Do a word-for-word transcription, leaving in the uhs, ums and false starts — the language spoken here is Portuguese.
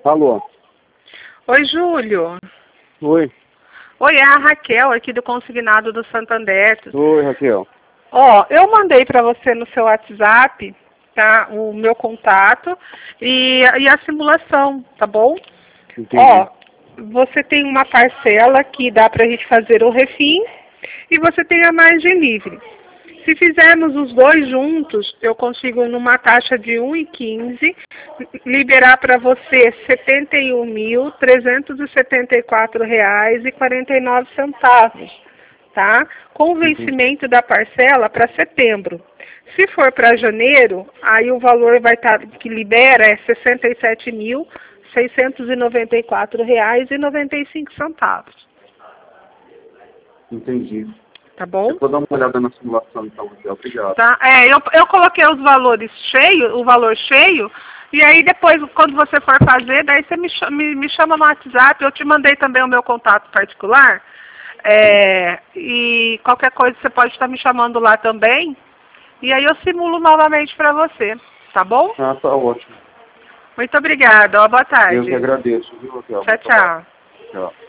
Alô? Oi, Júlio. Oi. Oi, é a Raquel aqui do Consignado do Santander. Oi, Raquel. Ó, eu mandei para você no seu WhatsApp, tá, o meu contato e, e a simulação, tá bom? Entendi. Ó, você tem uma parcela que dá para a gente fazer o refim e você tem a margem livre. Se fizermos os dois juntos, eu consigo numa taxa de um vírgula quinze liberar para você setenta e um mil, trezentos e setenta e quatro reais e quarenta e nove centavos, tá? Com o vencimento da parcela para setembro. Se for para janeiro, aí o valor vai estar que libera é sessenta e sete mil, seiscentos e noventa e quatro reais e noventa e cinco centavos. Entendi. Tá bom? Eu vou dar uma olhada na simulação então, Raquel. Obrigado. Tá? É, eu, eu coloquei os valores cheios, o valor cheio, e aí depois, quando você for fazer, daí você me chama, me, me chama no WhatsApp, eu te mandei também o meu contato particular, é, e qualquer coisa você pode estar me chamando lá também, e aí eu simulo novamente para você, tá bom? Ah, tá ótimo. Muito obrigada, ó, boa tarde. Eu que agradeço, viu, Raquel? Tchau, tchau. Tchau.